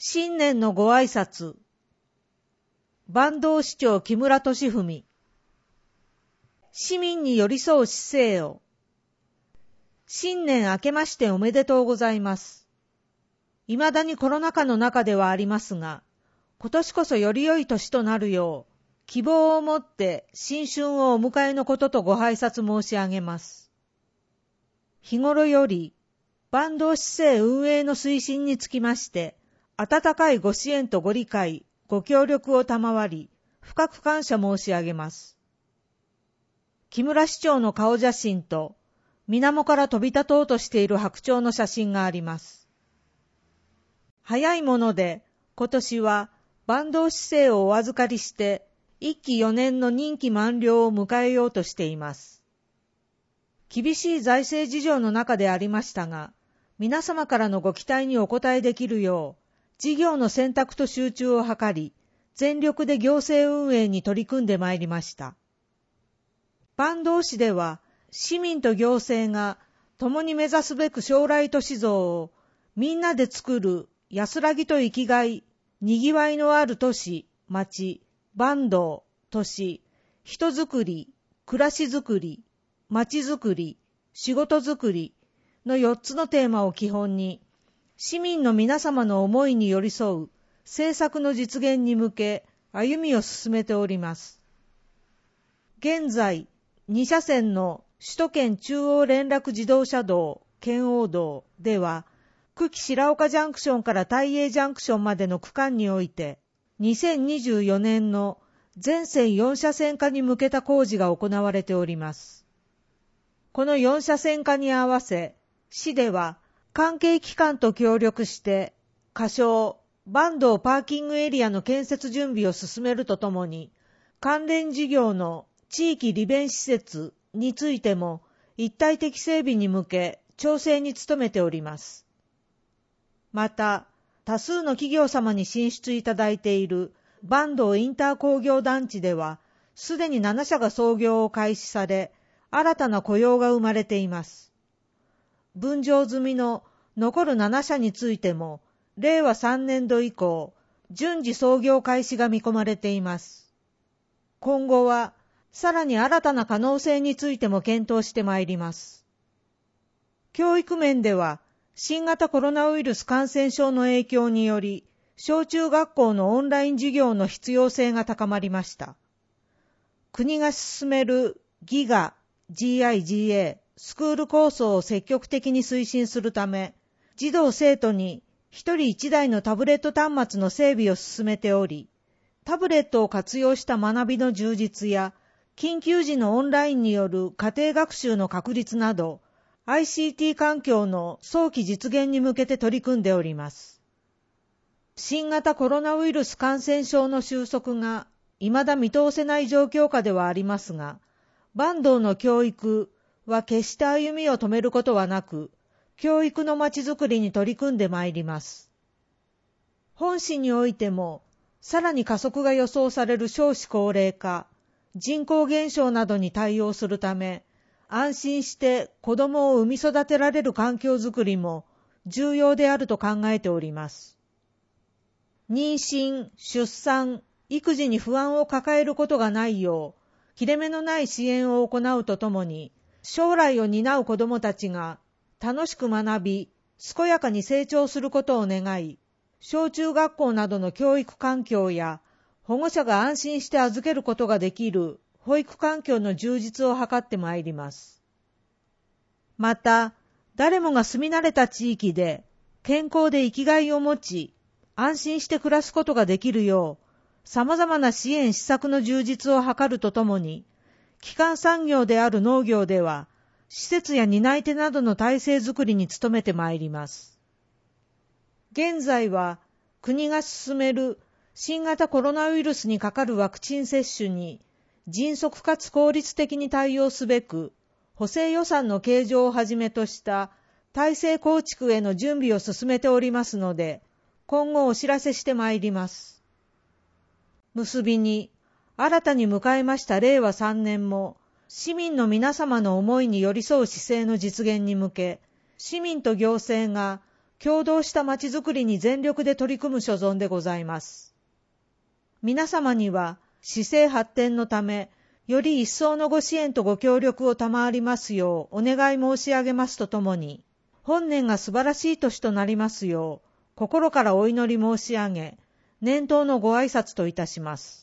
新年のご挨拶。坂東市長木村敏文。市民に寄り添う姿勢を。新年明けましておめでとうございます。未だにコロナ禍の中ではありますが、今年こそより良い年となるよう、希望を持って新春をお迎えのこととご拝察申し上げます。日頃より、坂東市政運営の推進につきまして、温かいご支援とご理解、ご協力を賜り、深く感謝申し上げます。木村市長の顔写真と、水面から飛び立とうとしている白鳥の写真があります。早いもので、今年は坂東市政をお預かりして、1期4年の任期満了を迎えようとしています。厳しい財政事情の中でありましたが、皆様からのご期待にお応えできるよう、事業の選択と集中を図り、全力で行政運営に取り組んでまいりました。坂東市では、市民と行政が共に目指すべく将来都市像を、みんなで作る安らぎと生きがい、にぎわいのある都市、町、坂東、都市、人づくり、暮らしづくり、町づくり、仕事づくりの4つのテーマを基本に、市民の皆様の思いに寄り添う政策の実現に向け歩みを進めております。現在、2車線の首都圏中央連絡自動車道、圏央道では、久喜白岡ジャンクションから大栄ジャンクションまでの区間において、2024年の全線4車線化に向けた工事が行われております。この4車線化に合わせ、市では関係機関と協力して、仮称坂東パーキングエリアの建設準備を進めるとともに、関連事業の地域利便施設についても一体的整備に向け調整に努めております。また、多数の企業様に進出いただいている坂東インター工業団地では、すでに7社が操業を開始され、新たな雇用が生まれています。分譲済みの残る7社についても、令和3年度以降、順次操業開始が見込まれています。今後は、さらに新たな可能性についても検討してまいります。教育面では、新型コロナウイルス感染症の影響により、小中学校のオンライン授業の必要性が高まりました。国が進めるGIGA、スクール構想を積極的に推進するため、児童生徒に一人一台のタブレット端末の整備を進めており、タブレットを活用した学びの充実や、緊急時のオンラインによる家庭学習の確立など、ICT 環境の早期実現に向けて取り組んでおります。新型コロナウイルス感染症の収束が未だ見通せない状況下ではありますが、坂東の教育は決して歩みを止めることはなく、教育のまちづくりに取り組んでまいります。本市においても、さらに加速が予想される少子高齢化、人口減少などに対応するため、安心して子供を産み育てられる環境づくりも重要であると考えております。妊娠、出産、育児に不安を抱えることがないよう、切れ目のない支援を行うとともに、将来を担う子どもたちが楽しく学び、健やかに成長することを願い、小中学校などの教育環境や、保護者が安心して預けることができる保育環境の充実を図ってまいります。また、誰もが住み慣れた地域で健康で生きがいを持ち、安心して暮らすことができるよう、様々な支援施策の充実を図るとともに、基幹産業である農業では、施設や担い手などの体制づくりに努めてまいります。現在は、国が進める新型コロナウイルスにかかるワクチン接種に、迅速かつ効率的に対応すべく、補正予算の計上をはじめとした体制構築への準備を進めておりますので、今後お知らせしてまいります。結びに、新たに迎えました令和3年も、市民の皆様の思いに寄り添う姿勢の実現に向け、市民と行政が共同したまちづくりに全力で取り組む所存でございます。皆様には市政発展のため、より一層のご支援とご協力を賜りますようお願い申し上げますとともに、本年が素晴らしい年となりますよう、心からお祈り申し上げ、年頭のご挨拶といたします。